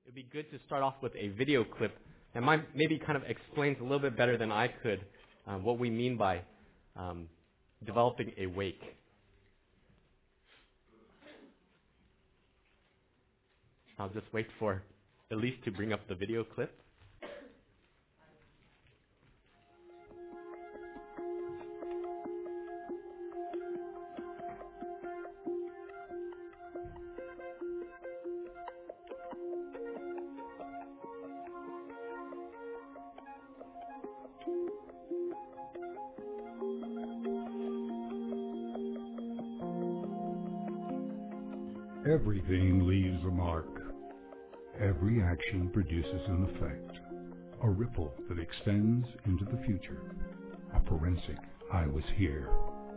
It'd be good to start off with a video clip that might maybe kind of explains a little bit better than I could what we mean by developing a wake. I'll just wait for Elise to bring up the video clip. Everything leaves a mark. Every action produces an effect, a ripple that extends into the future. A forensic I was here.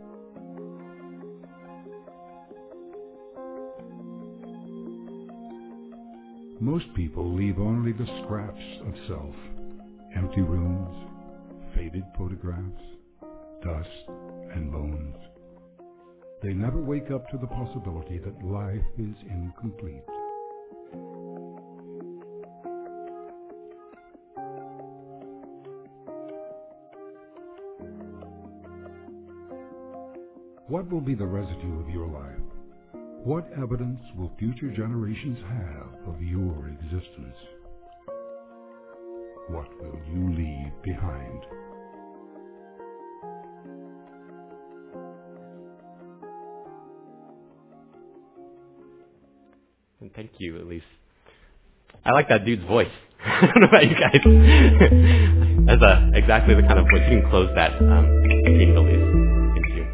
Most people leave only the scraps of self, empty rooms, faded photographs, dust and bones. They never wake up to the possibility that life is incomplete. What will be the residue of your life? What evidence will future generations have of your existence? What will you leave behind? And thank you, Elise. I like that dude's voice. I don't know about you guys. That's exactly the kind of voice. You can close that meeting, Elise. Thank you.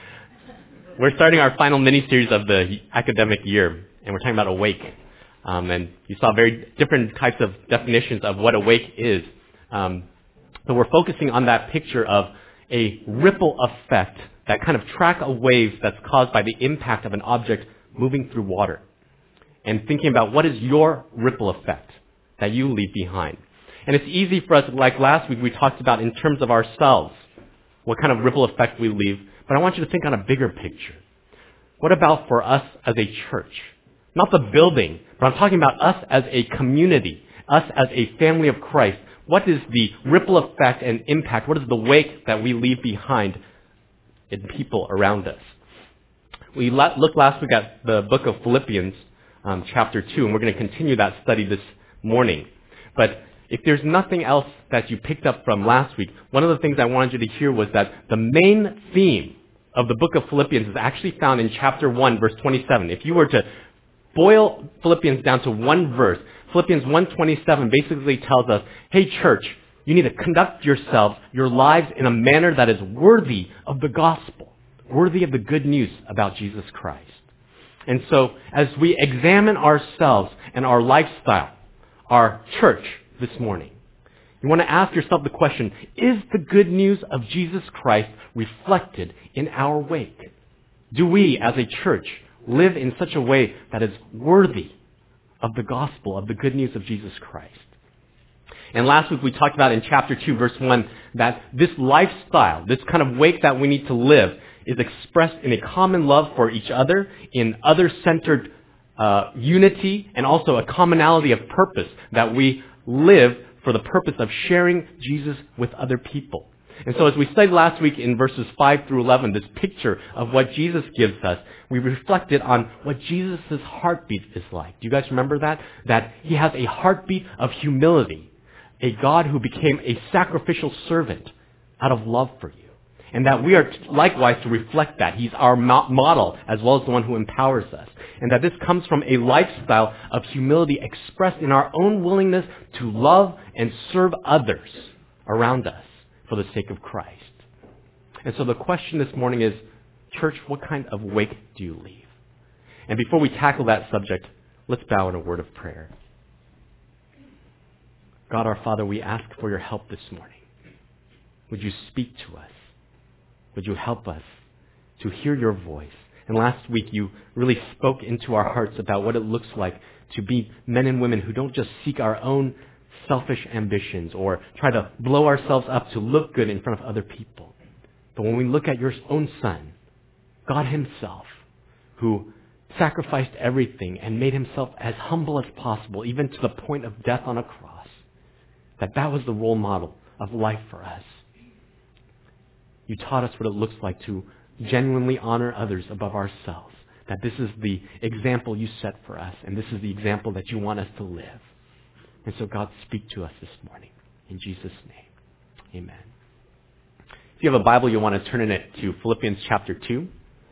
We're starting our final mini-series of the academic year, and we're talking about awake. And you saw very different types of definitions of what awake is. So we're focusing on that picture of a ripple effect, that kind of track a wave that's caused by the impact of an object moving through water. And thinking about what is your ripple effect that you leave behind. And it's easy for us, like last week we talked about in terms of ourselves, what kind of ripple effect we leave. But I want you to think on a bigger picture. What about for us as a church? Not the building, but I'm talking about us as a community, us as a family of Christ. What is the ripple effect and impact? What is the wake that we leave behind in people around us? We looked last week at the book of Philippians, chapter 2, and we're going to continue that study this morning. But if there's nothing else that you picked up from last week, one of the things I wanted you to hear was that the main theme of the book of Philippians is actually found in chapter 1, verse 27. If you were to boil Philippians down to one verse, Philippians 1:27 basically tells us, hey church, you need to conduct yourselves, your lives in a manner that is worthy of the gospel, worthy of the good news about Jesus Christ. And so, as we examine ourselves and our lifestyle, our church this morning, you want to ask yourself the question, is the good news of Jesus Christ reflected in our wake? Do we, as a church, live in such a way that is worthy of the gospel, of the good news of Jesus Christ? And last week we talked about in chapter 2, verse 1, that this lifestyle, this kind of wake that we need to live, is expressed in a common love for each other, in other-centered unity, and also a commonality of purpose, that we live for the purpose of sharing Jesus with other people. And so as we studied last week in verses 5 through 11, this picture of what Jesus gives us, we reflected on what Jesus' heartbeat is like. Do you guys remember that? That he has a heartbeat of humility, a God who became a sacrificial servant out of love for you. And that we are likewise to reflect that. He's our model as well as the one who empowers us. And that this comes from a lifestyle of humility expressed in our own willingness to love and serve others around us for the sake of Christ. And so the question this morning is, church, what kind of wake do you leave? And before we tackle that subject, let's bow in a word of prayer. God our Father, we ask for your help this morning. Would you speak to us? Would you help us to hear your voice? And last week you really spoke into our hearts about what it looks like to be men and women who don't just seek our own selfish ambitions or try to blow ourselves up to look good in front of other people. But when we look at your own Son, God himself, who sacrificed everything and made himself as humble as possible, even to the point of death on a cross. That was the role model of life for us. You taught us what it looks like to genuinely honor others above ourselves. That this is the example you set for us, and this is the example that you want us to live. And so God, speak to us this morning. In Jesus' name, amen. If you have a Bible, you'll want to turn in it to Philippians chapter 2.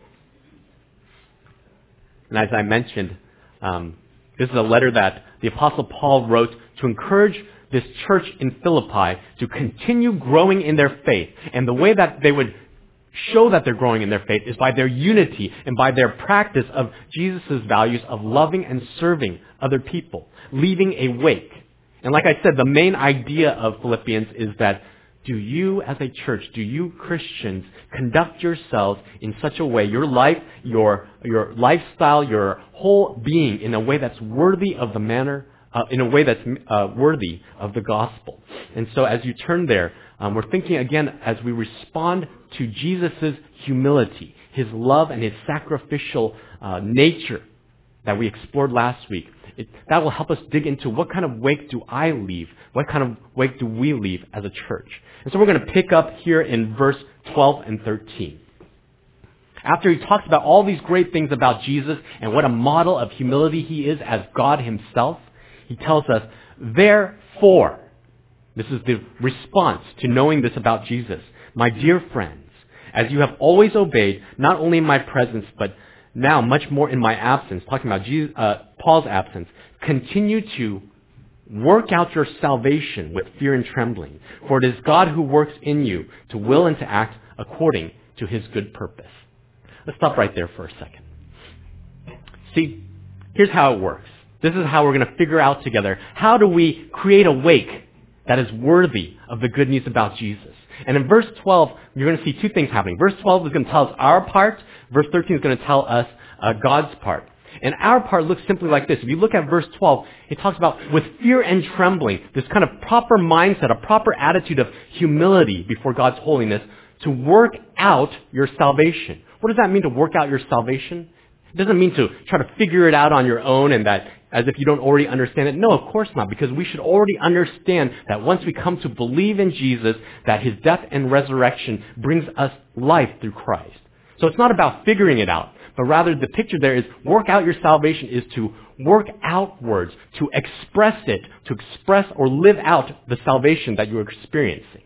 And as I mentioned, this is a letter that the Apostle Paul wrote to encourage this church in Philippi to continue growing in their faith. And the way that they would show that they're growing in their faith is by their unity and by their practice of Jesus' values of loving and serving other people, leaving a wake. And like I said, the main idea of Philippians is that do you as a church, do you Christians conduct yourselves in such a way, your life, your lifestyle, your whole being in a way that's worthy of the manner, in a way that's worthy of the gospel. And so as you turn there, we're thinking again as we respond to Jesus' humility, his love and his sacrificial nature that we explored last week. That will help us dig into what kind of wake do I leave? What kind of wake do we leave as a church? And so we're going to pick up here in verse 12 and 13. After he talks about all these great things about Jesus and what a model of humility he is as God himself, he tells us, therefore, this is the response to knowing this about Jesus. My dear friends, as you have always obeyed, not only in my presence, but now much more in my absence, talking about Paul's absence, continue to work out your salvation with fear and trembling. For it is God who works in you to will and to act according to his good purpose. Let's stop right there for a second. See, here's how it works. This is how we're going to figure out together, how do we create a wake that is worthy of the good news about Jesus? And in verse 12, you're going to see two things happening. Verse 12 is going to tell us our part. Verse 13 is going to tell us God's part. And our part looks simply like this. If you look at verse 12, it talks about with fear and trembling, this kind of proper mindset, a proper attitude of humility before God's holiness to work out your salvation. What does that mean to work out your salvation? It doesn't mean to try to figure it out on your own and that as if you don't already understand it. No, of course not, because we should already understand that once we come to believe in Jesus, that his death and resurrection brings us life through Christ. So it's not about figuring it out, but rather the picture there is work out your salvation is to work outwards, to express it, to express or live out the salvation that you're experiencing.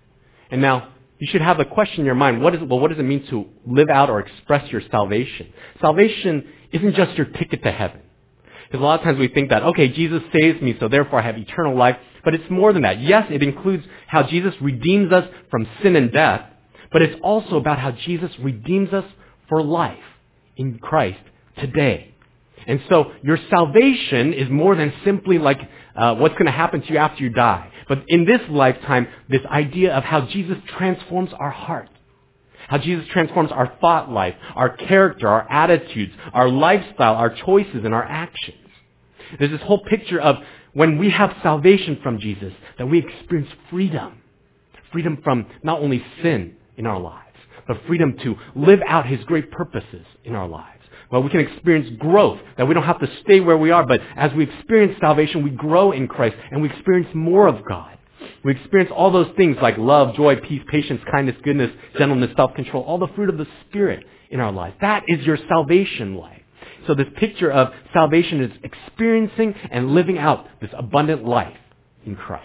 And now, you should have a question in your mind, what does it mean to live out or express your salvation? Salvation isn't just your ticket to heaven. Because a lot of times we think that, okay, Jesus saves me, so therefore I have eternal life. But it's more than that. Yes, it includes how Jesus redeems us from sin and death, but it's also about how Jesus redeems us for life in Christ today. And so your salvation is more than simply like what's going to happen to you after you die. But in this lifetime, this idea of how Jesus transforms our heart, how Jesus transforms our thought life, our character, our attitudes, our lifestyle, our choices, and our actions. There's this whole picture of when we have salvation from Jesus, that we experience freedom. Freedom from not only sin in our lives, but freedom to live out his great purposes in our lives. Well, we can experience growth, that we don't have to stay where we are, but as we experience salvation, we grow in Christ, and we experience more of God. We experience all those things like love, joy, peace, patience, kindness, goodness, gentleness, self-control, all the fruit of the Spirit in our lives. That is your salvation life. So this picture of salvation is experiencing and living out this abundant life in Christ.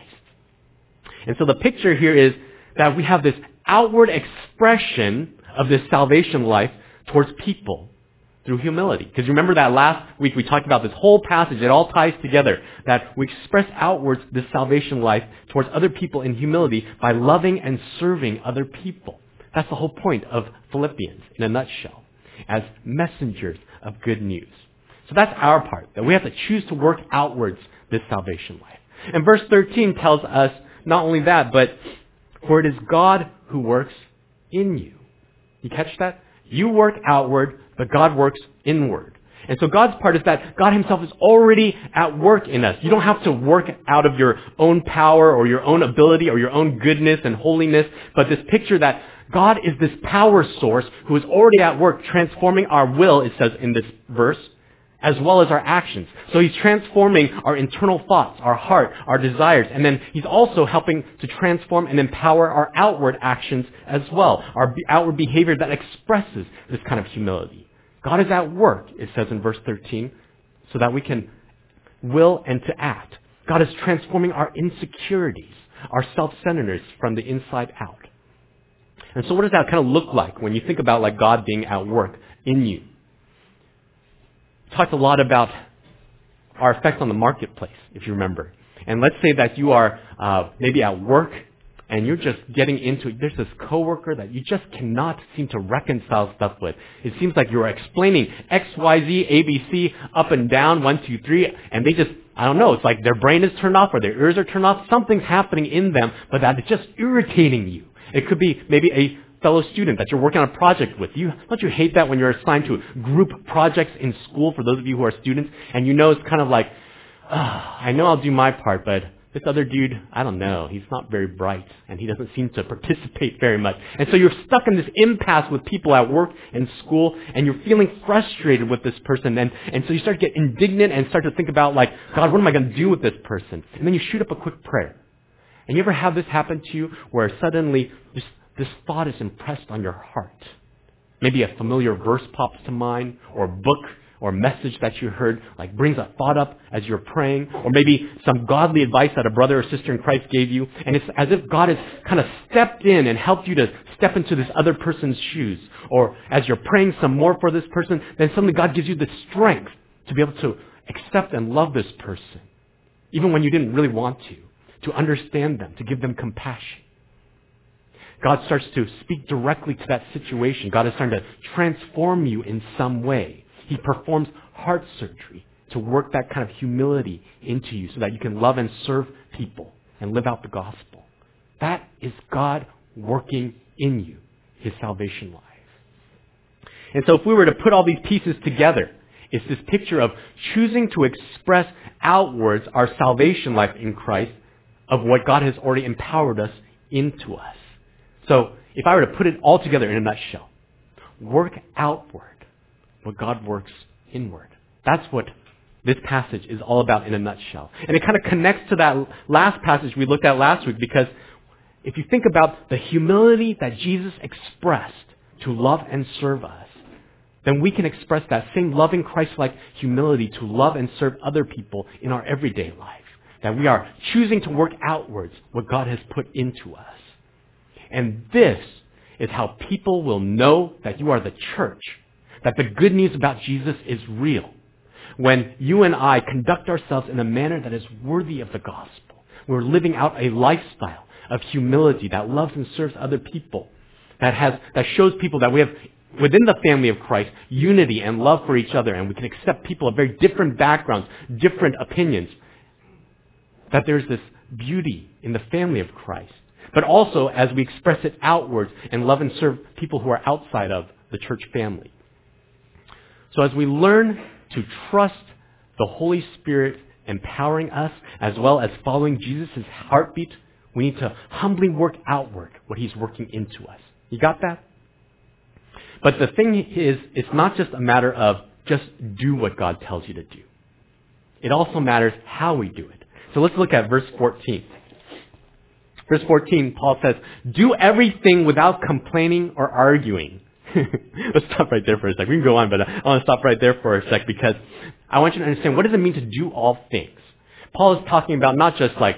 And so the picture here is that we have this outward expression of this salvation life towards people through humility. Because remember that last week we talked about this whole passage, it all ties together, that we express outwards this salvation life towards other people in humility by loving and serving other people. That's the whole point of Philippians in a nutshell, as messengers of good news. So that's our part, that we have to choose to work outwards this salvation life. And verse 13 tells us not only that, but for it is God who works in you. You catch that? You work outward, but God works inward. And so God's part is that God himself is already at work in us. You don't have to work out of your own power or your own ability or your own goodness and holiness, but this picture that God is this power source who is already at work transforming our will, it says in this verse, as well as our actions. So he's transforming our internal thoughts, our heart, our desires, and then he's also helping to transform and empower our outward actions as well, our outward behavior that expresses this kind of humility. God is at work, it says in verse 13, so that we can will and to act. God is transforming our insecurities, our self-centeredness from the inside out. And so what does that kind of look like when you think about like God being at work in you? We talked a lot about our effect on the marketplace, if you remember. And let's say that you are maybe at work and you're just getting into it. There's this coworker that you just cannot seem to reconcile stuff with. It seems like you're explaining X, Y, Z, A, B, C, up and down, 1, 2, 3, and they just, I don't know, it's like their brain is turned off or their ears are turned off. Something's happening in them, but that is just irritating you. It could be maybe a fellow student that you're working on a project with. Don't you hate that when you're assigned to group projects in school, for those of you who are students, and you know it's kind of like, I know I'll do my part, but this other dude, I don't know, he's not very bright, and he doesn't seem to participate very much. And so you're stuck in this impasse with people at work and school, and you're feeling frustrated with this person, and so you start to get indignant and start to think about like, God, what am I going to do with this person? And then you shoot up a quick prayer. And you ever have this happen to you where suddenly this thought is impressed on your heart? Maybe a familiar verse pops to mind, or a book or message that you heard like brings a thought up as you're praying, or maybe some godly advice that a brother or sister in Christ gave you, and it's as if God has kind of stepped in and helped you to step into this other person's shoes. Or as you're praying some more for this person, then suddenly God gives you the strength to be able to accept and love this person, even when you didn't really want to understand them, to give them compassion. God starts to speak directly to that situation. God is starting to transform you in some way. He performs heart surgery to work that kind of humility into you so that you can love and serve people and live out the gospel. That is God working in you, his salvation life. And so if we were to put all these pieces together, it's this picture of choosing to express outwards our salvation life in Christ of what God has already empowered us into us. So if I were to put it all together in a nutshell, work outward what God works inward. That's what this passage is all about in a nutshell. And it kind of connects to that last passage we looked at last week, because if you think about the humility that Jesus expressed to love and serve us, then we can express that same loving Christ-like humility to love and serve other people in our everyday life. That we are choosing to work outwards what God has put into us. And this is how people will know that you are the church, that the good news about Jesus is real. When you and I conduct ourselves in a manner that is worthy of the gospel, we're living out a lifestyle of humility that loves and serves other people, that shows people that we have within the family of Christ unity and love for each other, and we can accept people of very different backgrounds, different opinions, that there's this beauty in the family of Christ. But also as we express it outwards and love and serve people who are outside of the church family. So as we learn to trust the Holy Spirit empowering us as well as following Jesus' heartbeat, we need to humbly work outward what he's working into us. You got that? But the thing is, it's not just a matter of just do what God tells you to do. It also matters how we do it. So let's look at verse 14. Verse 14, Paul says, do everything without complaining or arguing. Let's stop right there for a sec. We can go on, but I want to stop right there for a sec because I want you to understand, what does it mean to do all things? Paul is talking about not just like,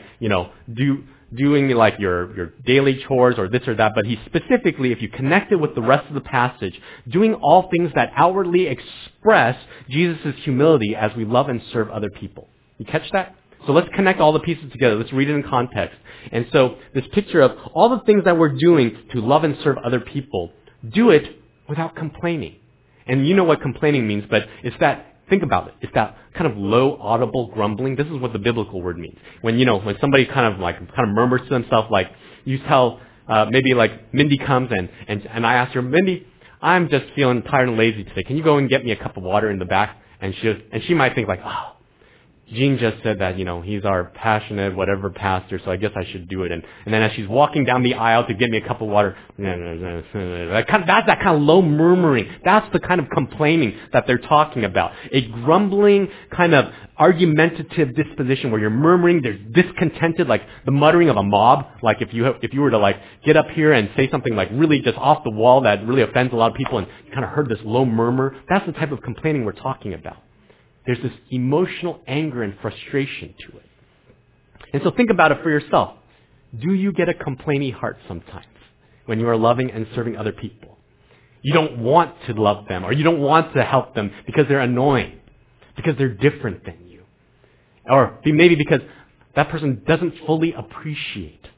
doing like your daily chores or this or that, but he specifically, if you connect it with the rest of the passage, doing all things that outwardly express Jesus' humility as we love and serve other people. You catch that? So let's connect all the pieces together. Let's read it in context. And so this picture of all the things that we're doing to love and serve other people, do it without complaining. And you know what complaining means, but it's that, think about it, it's that kind of low audible grumbling. This is what the biblical word means. When somebody kind of murmurs to themselves, like you tell, maybe like Mindy comes and I ask her, Mindy, I'm just feeling tired and lazy today. Can you go and get me a cup of water in the back? And she might think like, oh, Gene just said that, he's our passionate whatever pastor, so I guess I should do it. And then as she's walking down the aisle to get me a cup of water, that's that kind of low murmuring. That's the kind of complaining that they're talking about. A grumbling, kind of argumentative disposition where you're murmuring, they're discontented, like the muttering of a mob. Like if you were to like get up here and say something like really just off the wall that really offends a lot of people and you kind of heard this low murmur, that's the type of complaining we're talking about. There's this emotional anger and frustration to it. And so think about it for yourself. Do you get a complaining heart sometimes when you are loving and serving other people? You don't want to love them or you don't want to help them because they're annoying, because they're different than you. Or maybe because that person doesn't fully appreciate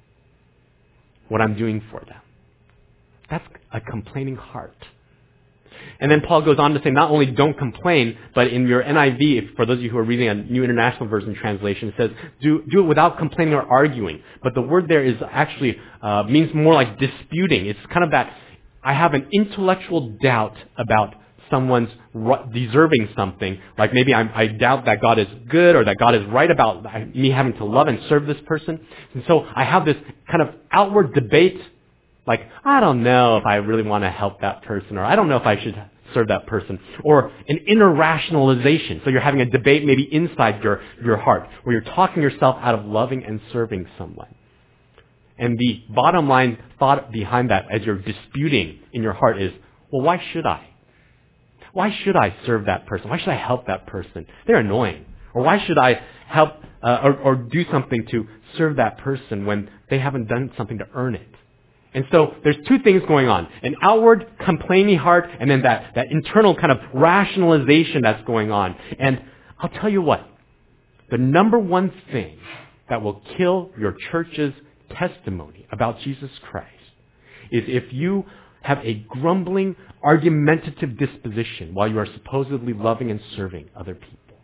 what I'm doing for them. That's a complaining heart. And then Paul goes on to say, not only don't complain, but in your NIV, for those of you who are reading a New International Version translation, it says, do it without complaining or arguing. But the word there is actually, means more like disputing. It's kind of that, I have an intellectual doubt about someone's deserving something. Like maybe I doubt that God is good or that God is right about me having to love and serve this person. And so I have this kind of outward debate. Like, I don't know if I really want to help that person, or I don't know if I should serve that person, or an inner rationalization. So you're having a debate maybe inside your heart, where you're talking yourself out of loving and serving someone. And the bottom line thought behind that as you're disputing in your heart is, well, why should I? Why should I serve that person? Why should I help that person? They're annoying. Or why should I help or do something to serve that person when they haven't done something to earn it? And so there's two things going on. An outward complaining heart and then that internal kind of rationalization that's going on. And I'll tell you what, the number one thing that will kill your church's testimony about Jesus Christ is if you have a grumbling, argumentative disposition while you are supposedly loving and serving other people.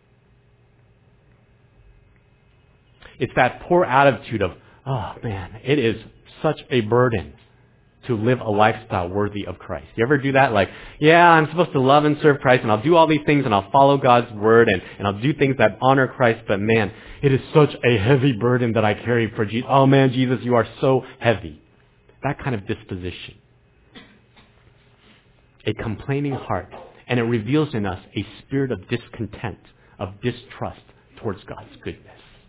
It's that poor attitude of, oh man, it is such a burden to live a lifestyle worthy of Christ. You ever do that? Like, yeah, I'm supposed to love and serve Christ and I'll do all these things and I'll follow God's word and I'll do things that honor Christ, but man, it is such a heavy burden that I carry for Jesus. Oh man, Jesus, you are so heavy. That kind of disposition. A complaining heart. And it reveals in us a spirit of discontent, of distrust towards God's goodness.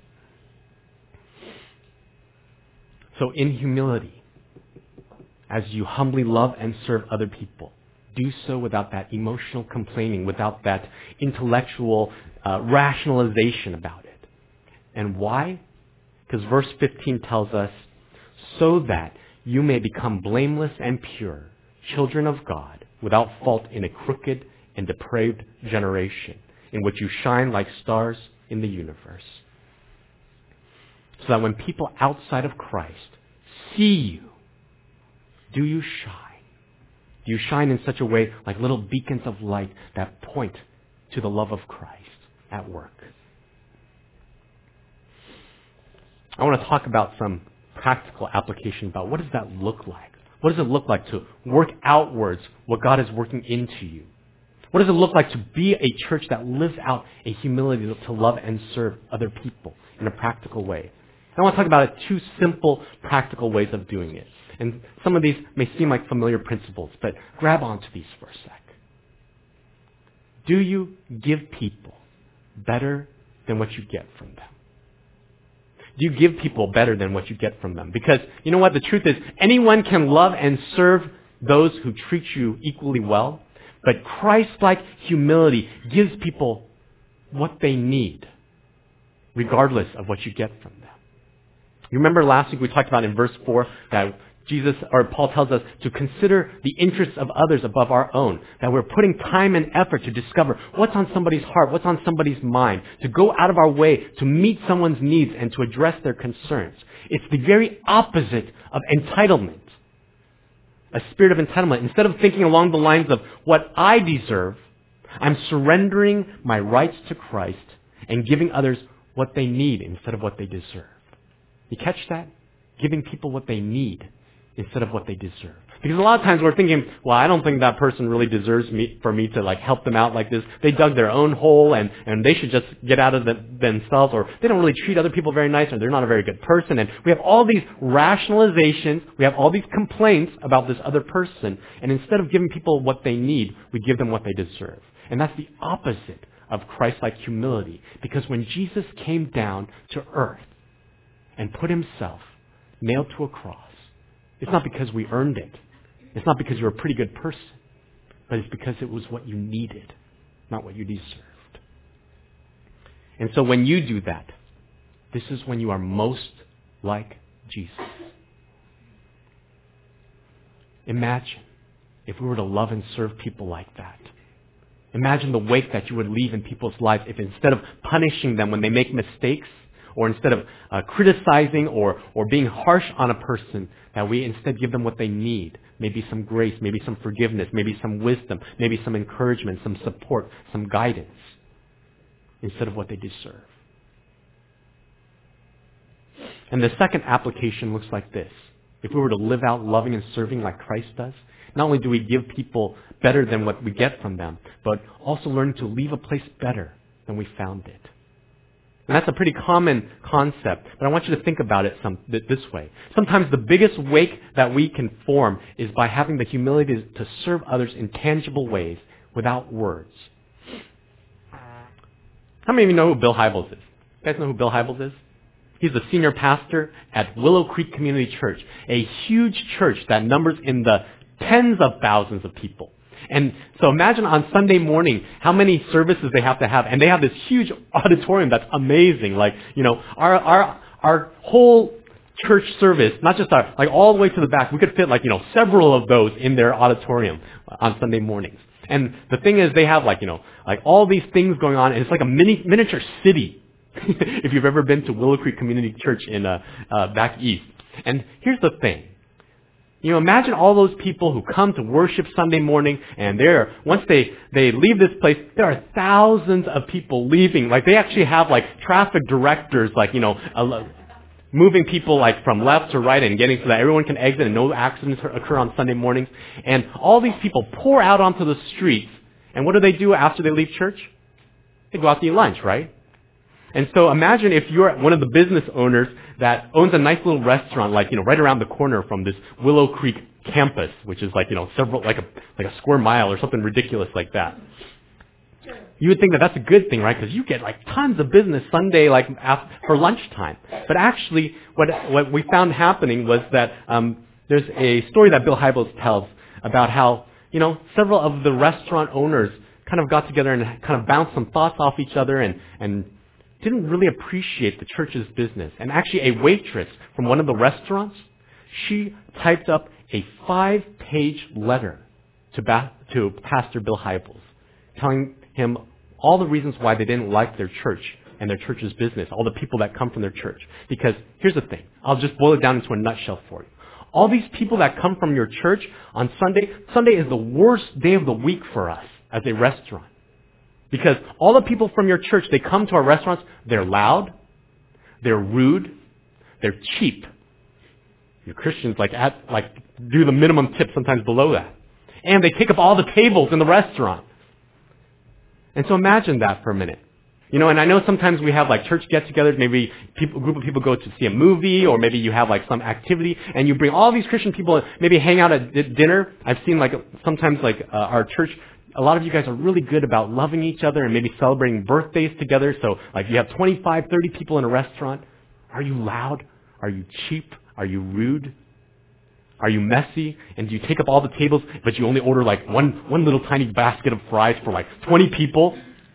So in humility, as you humbly love and serve other people, do so without that emotional complaining, without that intellectual rationalization about it. And why? Because verse 15 tells us, so that you may become blameless and pure, children of God, without fault in a crooked and depraved generation, in which you shine like stars in the universe. So that when people outside of Christ see you, do you shine? Do you shine in such a way like little beacons of light that point to the love of Christ at work? I want to talk about some practical application about what does that look like? What does it look like to work outwards what God is working into you? What does it look like to be a church that lives out a humility to love and serve other people in a practical way? I want to talk about two simple, practical ways of doing it. And some of these may seem like familiar principles, but grab onto these for a sec. Do you give people better than what you get from them? Do you give people better than what you get from them? Because you know what? The truth is, anyone can love and serve those who treat you equally well, but Christ-like humility gives people what they need, regardless of what you get from them. You remember last week we talked about in verse 4 that Paul tells us to consider the interests of others above our own, that we're putting time and effort to discover what's on somebody's heart, what's on somebody's mind, to go out of our way to meet someone's needs and to address their concerns. It's the very opposite of entitlement, a spirit of entitlement. Instead of thinking along the lines of what I deserve, I'm surrendering my rights to Christ and giving others what they need instead of what they deserve. You catch that? Giving people what they need instead of what they deserve. Because a lot of times we're thinking, well, I don't think that person really deserves for me to help them out like this. They dug their own hole and they should just get out of themselves, or they don't really treat other people very nice, or they're not a very good person. And we have all these rationalizations, we have all these complaints about this other person, and instead of giving people what they need, we give them what they deserve. And that's the opposite of Christ-like humility. Because when Jesus came down to earth and put himself nailed to a cross, it's not because we earned it. It's not because you're a pretty good person. But it's because it was what you needed, not what you deserved. And so when you do that, this is when you are most like Jesus. Imagine if we were to love and serve people like that. Imagine the wake that you would leave in people's lives if instead of punishing them when they make mistakes, or instead of criticizing or being harsh on a person, that we instead give them what they need. Maybe some grace, maybe some forgiveness, maybe some wisdom, maybe some encouragement, some support, some guidance, instead of what they deserve. And the second application looks like this. If we were to live out loving and serving like Christ does, not only do we give people better than what we get from them, but also learning to leave a place better than we found it. And that's a pretty common concept, but I want you to think about it this way. Sometimes the biggest wake that we can form is by having the humility to serve others in tangible ways without words. How many of you know who Bill Hybels is? You guys know who Bill Hybels is? He's the senior pastor at Willow Creek Community Church, a huge church that numbers in the tens of thousands of people. And so imagine on Sunday morning how many services they have to have. And they have this huge auditorium that's amazing. Our whole church service, not just all the way to the back, we could fit several of those in their auditorium on Sunday mornings. And the thing is, they have all these things going on, and it's like a miniature city. If you've ever been to Willow Creek Community Church in back east. And here's the thing. Imagine all those people who come to worship Sunday morning, and once they leave this place, there are thousands of people leaving. They actually have traffic directors, moving people from left to right and getting so that everyone can exit and no accidents occur on Sunday mornings. And all these people pour out onto the streets. And what do they do after they leave church? They go out to eat lunch, right? And so imagine if you're one of the business owners that owns a nice little restaurant, right around the corner from this Willow Creek campus, which is several, a square mile or something ridiculous like that. You would think that that's a good thing, right? Because you get tons of business Sunday, for lunchtime. But actually, what we found happening was that there's a story that Bill Hybels tells about how several of the restaurant owners kind of got together and kind of bounced some thoughts off each other and didn't really appreciate the church's business. And actually a waitress from one of the restaurants, she typed up a 5-page letter to Pastor Bill Hybels, telling him all the reasons why they didn't like their church and their church's business, all the people that come from their church. Because here's the thing. I'll just boil it down into a nutshell for you. All these people that come from your church on Sunday is the worst day of the week for us as a restaurant. Because all the people from your church, they come to our restaurants, they're loud, they're rude, they're cheap. Your Christians do the minimum tip sometimes below that. And they take up all the tables in the restaurant. And so imagine that for a minute. And I know sometimes we have church get-togethers, maybe a group of people go to see a movie, or maybe you have some activity, and you bring all these Christian people, maybe hang out at dinner. I've seen sometimes our church, a lot of you guys are really good about loving each other and maybe celebrating birthdays together. So you have 25, 30 people in a restaurant. Are you loud? Are you cheap? Are you rude? Are you messy? And do you take up all the tables, but you only order one little tiny basket of fries for 20 people?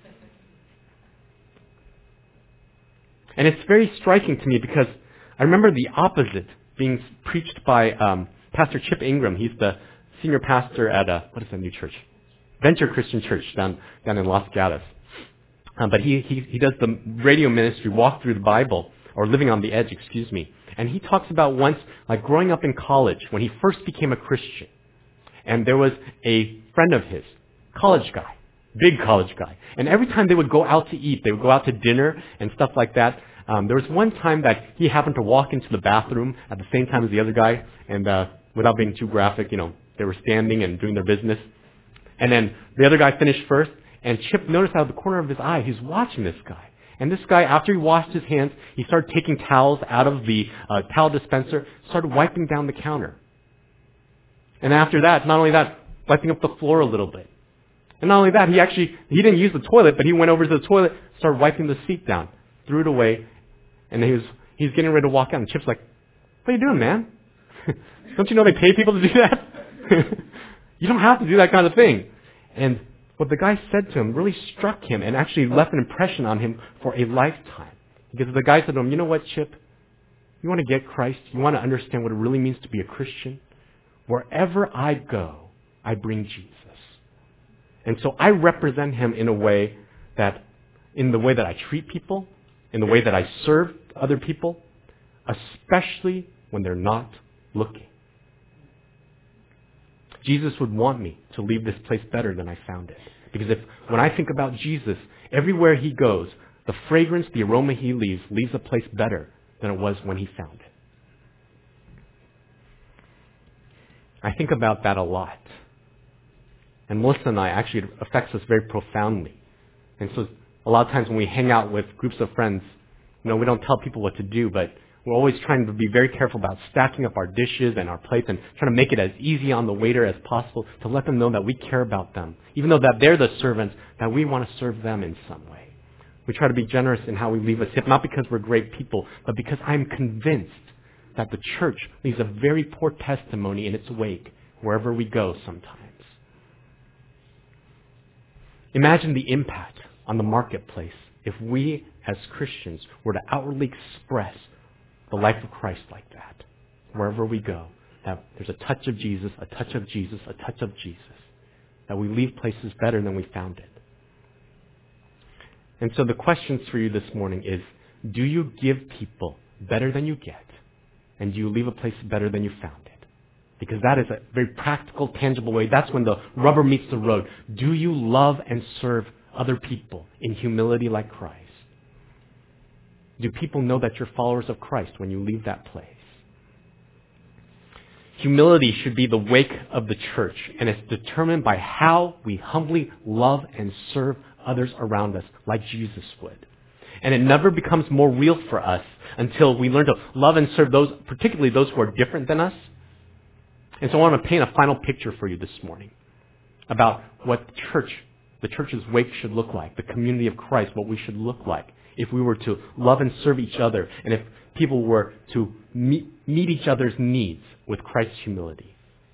And it's very striking to me because I remember the opposite being preached by Pastor Chip Ingram. He's the senior pastor at, what is that new church? Venture Christian Church down in Los Gatos. But he does the radio ministry, Walk Through the Bible, or Living on the Edge, excuse me. And he talks about once, growing up in college, when he first became a Christian. And there was a friend of his, college guy, big college guy. And every time they would go out to eat, they would go out to dinner and stuff like that. There was one time that he happened to walk into the bathroom at the same time as the other guy. And without being too graphic, they were standing and doing their business. And then the other guy finished first, and Chip noticed out of the corner of his eye, he's watching this guy. And this guy, after he washed his hands, he started taking towels out of the towel dispenser, started wiping down the counter. And after that, not only that, wiping up the floor a little bit. And not only that, he didn't use the toilet, but he went over to the toilet, started wiping the seat down, threw it away, and he's getting ready to walk out. And Chip's like, "What are you doing, man? Don't you know they pay people to do that? You don't have to do that kind of thing." And what the guy said to him really struck him and actually left an impression on him for a lifetime. Because the guy said to him, "You know what, Chip? You want to get Christ? You want to understand what it really means to be a Christian? Wherever I go, I bring Jesus. And so I represent him in the way that I treat people, in the way that I serve other people, especially when they're not looking. Jesus would want me to leave this place better than I found it. Because when I think about Jesus, everywhere he goes, the fragrance, the aroma he leaves a place better than it was when he found it." I think about that a lot. And Melissa and I, actually, it affects us very profoundly. And so a lot of times when we hang out with groups of friends, we don't tell people what to do, but we're always trying to be very careful about stacking up our dishes and our plates and trying to make it as easy on the waiter as possible to let them know that we care about them. Even though that they're the servants, that we want to serve them in some way. We try to be generous in how we leave a tip, not because we're great people, but because I'm convinced that the church leaves a very poor testimony in its wake wherever we go sometimes. Imagine the impact on the marketplace if we as Christians were to outwardly express the life of Christ like that. Wherever we go, that there's a touch of Jesus, a touch of Jesus, a touch of Jesus. That we leave places better than we found it. And so the questions for you this morning is, do you give people better than you get? And do you leave a place better than you found it? Because that is a very practical, tangible way. That's when the rubber meets the road. Do you love and serve other people in humility like Christ? Do people know that you're followers of Christ when you leave that place? Humility should be the wake of the church, and it's determined by how we humbly love and serve others around us like Jesus would. And it never becomes more real for us until we learn to love and serve those, particularly those who are different than us. And so I want to paint a final picture for you this morning about what the church's wake should look like, the community of Christ, what we should look like if we were to love and serve each other, and if people were to meet each other's needs with Christ's humility.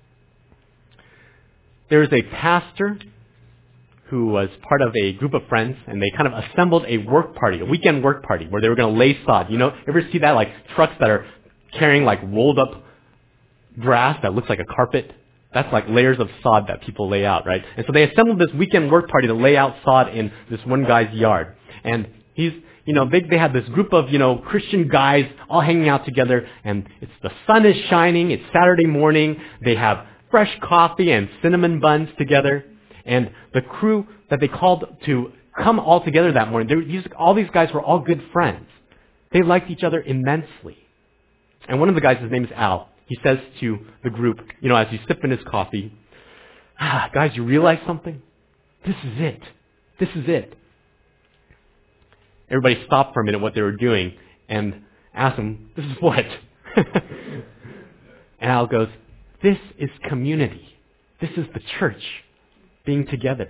There is a pastor who was part of a group of friends, and they kind of assembled a work party, a weekend work party, where they were going to lay sod. Ever see that, like trucks that are carrying like rolled up grass that looks like a carpet? That's like layers of sod that people lay out, right? And so they assembled this weekend work party to lay out sod in this one guy's yard. And they had this group of, Christian guys all hanging out together, and the sun is shining, it's Saturday morning, they have fresh coffee and cinnamon buns together, and the crew that they called to come all together that morning, all these guys were all good friends. They liked each other immensely. And one of the guys, his name is Al, he says to the group, as he's sipping his coffee, "Guys, you realize something? This is it. This is it." Everybody stopped for a minute what they were doing and asked him, "This is what?" And Al goes, "This is community. This is the church being together.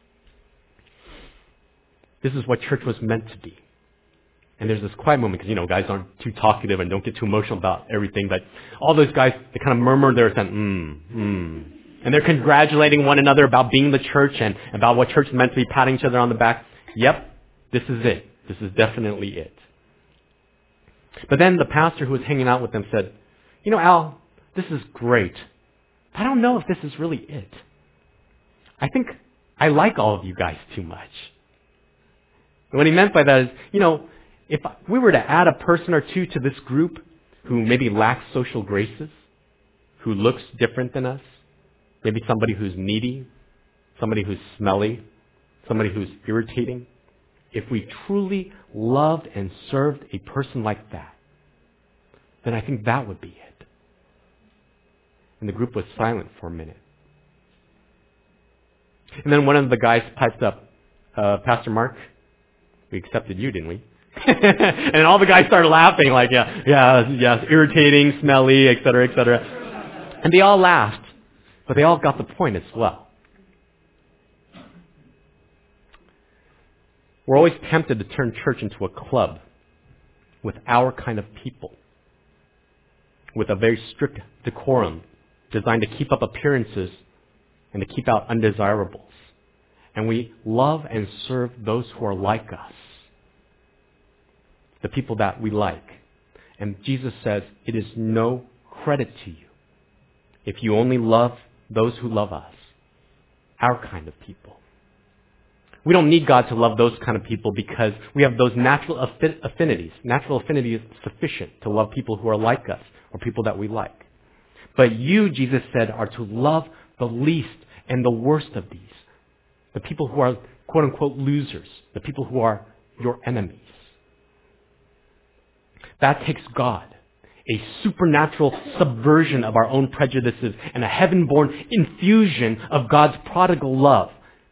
This is what church was meant to be." And there's this quiet moment because, guys aren't too talkative and don't get too emotional about everything. But all those guys, they kind of murmur their saying, And they're congratulating one another about being the church and about what church is meant to be, patting each other on the back. Yep, this is it. This is definitely it. But then the pastor who was hanging out with them said, "Al, this is great. I don't know if this is really it. I think I like all of you guys too much." And what he meant by that is, if we were to add a person or two to this group who maybe lacks social graces, who looks different than us, maybe somebody who's needy, somebody who's smelly, somebody who's irritating, if we truly loved and served a person like that, then I think that would be it. And the group was silent for a minute. And then one of the guys piped up, Pastor Mark, we accepted you, didn't we? And all the guys started laughing like, yeah, irritating, smelly, et cetera, et cetera. And they all laughed, but they all got the point as well. We're always tempted to turn church into a club with our kind of people, with a very strict decorum designed to keep up appearances and to keep out undesirables. And we love and serve those who are like us, the people that we like. And Jesus says, it is no credit to you if you only love those who love us, our kind of people. We don't need God to love those kind of people because we have those natural affinities. Natural affinity is sufficient to love people who are like us or people that we like. But you, Jesus said, are to love the least and the worst of these. The people who are, quote unquote, losers. The people who are your enemies. That takes God, a supernatural subversion of our own prejudices and a heaven-born infusion of God's prodigal love.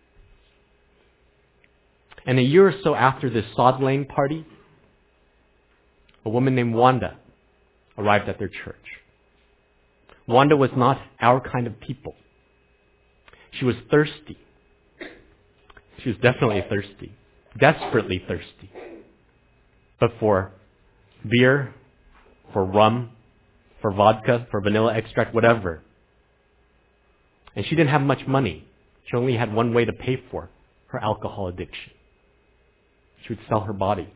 And a year or so after this sod-laying party, a woman named Wanda arrived at their church. Wanda was not our kind of people. She was thirsty. She was definitely thirsty. Desperately thirsty. But for beer, for rum, for vodka, for vanilla extract, whatever. And she didn't have much money. She only had one way to pay for her alcohol addiction. She would sell her body.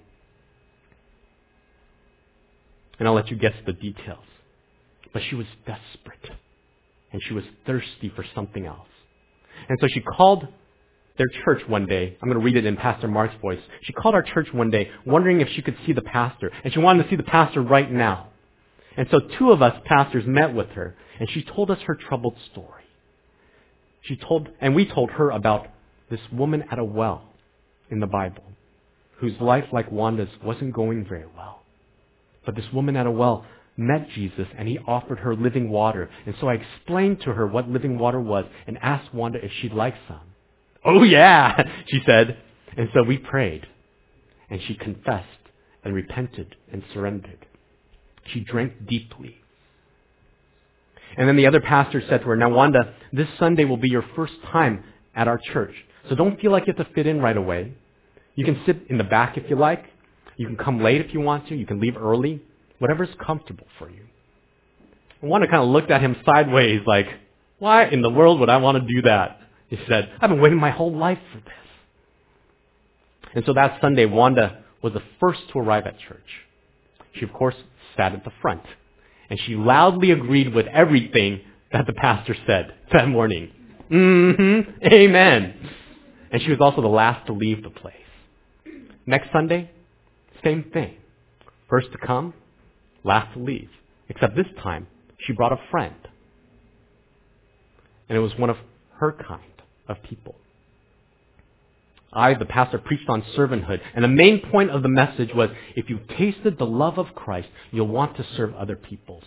And I'll let you guess the details. But she was desperate. And she was thirsty for something else. And so she called their church one day. I'm going to read it in Pastor Mark's voice. She called our church one day, wondering if she could see the pastor. And she wanted to see the pastor right now. And so two of us pastors met with her. And she told us her troubled story. And we told her about this woman at a well in the Bible, whose life, like Wanda's, wasn't going very well. But this woman at a well met Jesus, and he offered her living water. And so I explained to her what living water was and asked Wanda if she'd like some. Oh yeah, she said. And so we prayed. And she confessed and repented and surrendered. She drank deeply. And then the other pastor said to her, now Wanda, this Sunday will be your first time at our church. So don't feel like you have to fit in right away. You can sit in the back if you like. You can come late if you want to. You can leave early. Whatever's comfortable for you. And Wanda kind of looked at him sideways like, why in the world would I want to do that? He said, I've been waiting my whole life for this. And so that Sunday, Wanda was the first to arrive at church. She, of course, sat at the front. And she loudly agreed with everything that the pastor said that morning. Amen. And she was also the last to leave the place. Next Sunday, same thing. First to come, last to leave. Except this time, she brought a friend. And it was one of her kind of people. The pastor, preached on servanthood. And the main point of the message was, if you've tasted the love of Christ, you'll want to serve other people.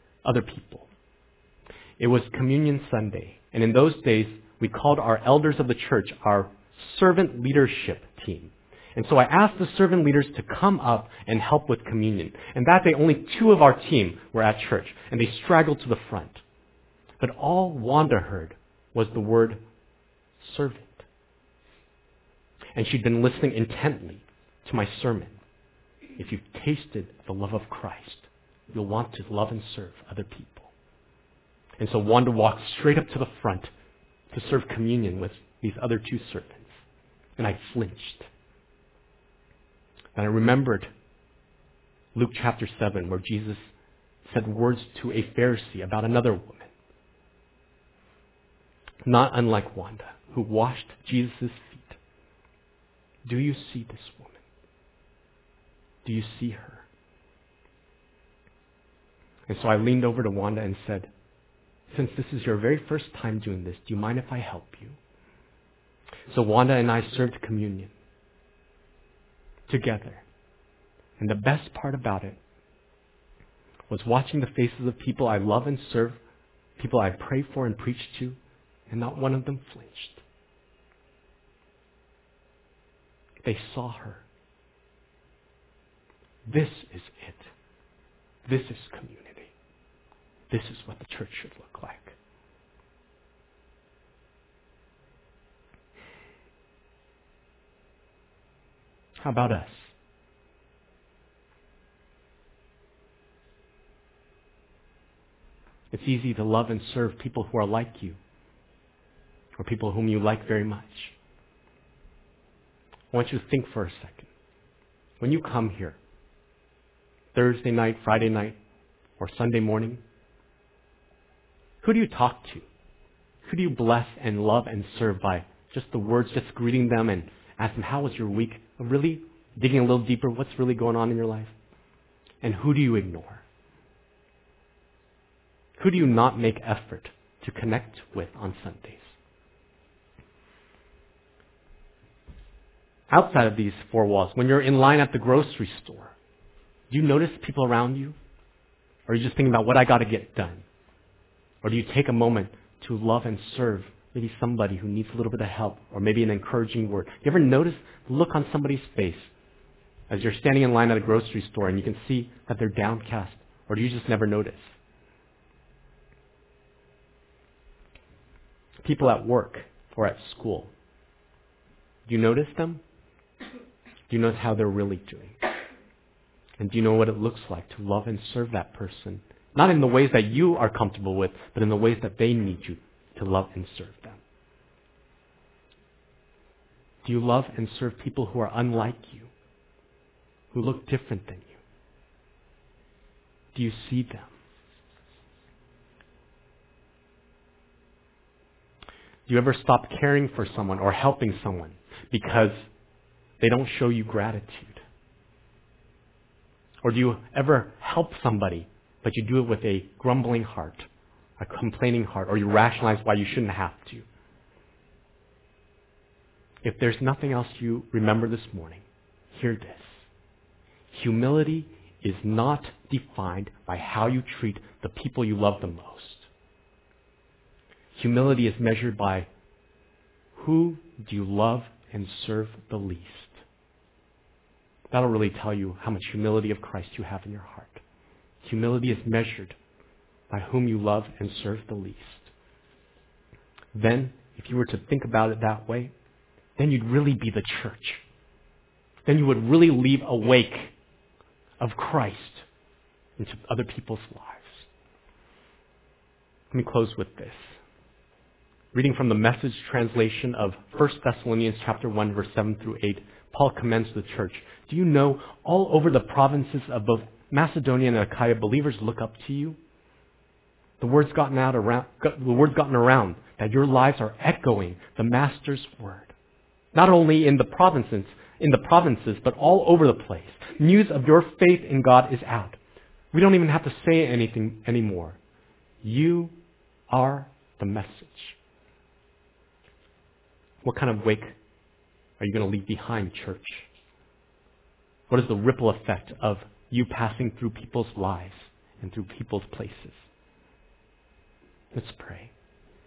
It was Communion Sunday. And in those days, we called our elders of the church our servant leadership team. And so I asked the servant leaders to come up and help with communion. And that day, only two of our team were at church. And they straggled to the front. But all Wanda heard was the word servant. And she'd been listening intently to my sermon. If you've tasted the love of Christ, you'll want to love and serve other people. And so Wanda walked straight up to the front to serve communion with these other two servants. And I flinched. And I remembered Luke chapter 7, where Jesus said words to a Pharisee about another woman, not unlike Wanda, who washed Jesus' feet. Do you see this woman? Do you see her? And so I leaned over to Wanda and said, since this is your very first time doing this, do you mind if I help you? So Wanda and I served communion together. And the best part about it was watching the faces of people I love and serve people I prayed for and preached to, and not one of them flinched. They saw her. This is it. This is community. This is what the church should look like. How about us? It's easy to love and serve people who are like you, or people whom you like very much. I want you to think for a second. When you come here, Thursday night, Friday night, or Sunday morning, who do you talk to? Who do you bless and love and serve by just the words, just greeting them and ask them, how was your week? Really digging a little deeper, what's really going on in your life? And who do you ignore? Who do you not make effort to connect with on Sundays? Outside of these four walls, when you're in line at the grocery store, do you notice people around you? Or are you just thinking about what I got to get done? Or do you take a moment to love and serve maybe somebody who needs a little bit of help, or maybe an encouraging word? You ever notice the look on somebody's face as you're standing in line at a grocery store and you can see that they're downcast? Or do you just never notice? People at work or at school, do you notice them? Do you notice how they're really doing? And do you know what it looks like to love and serve that person? Not in the ways that you are comfortable with, but in the ways that they need you to love and serve them. Do you love and serve people who are unlike you, who look different than you? Do you see them? Do you ever stop caring for someone or helping someone because they don't show you gratitude? Or do you ever help somebody, but you do it with a grumbling heart, a complaining heart, or you rationalize why you shouldn't have to? If there's nothing else you remember this morning, hear this. Humility is not defined by how you treat the people you love the most. Humility is measured by who do you love and serve the least. That'll really tell you how much humility of Christ you have in your heart. Humility is measured by whom you love and serve the least. Then, if you were to think about it that way, then you'd really be the church. Then you would really leave a wake of Christ into other people's lives. Let me close with this. Reading from the Message translation of 1 Thessalonians chapter 1, verse 7 through 8, Paul commends the church. Do you know all over the provinces of both Macedonia and Achaia, believers look up to you? The word's gotten around that your lives are echoing the Master's word. Not only in the provinces, but all over the place. News of your faith in God is out. We don't even have to say anything anymore. You are the message. What kind of wake are you going to leave behind, church? What is the ripple effect of you passing through people's lives and through people's places? Let's pray.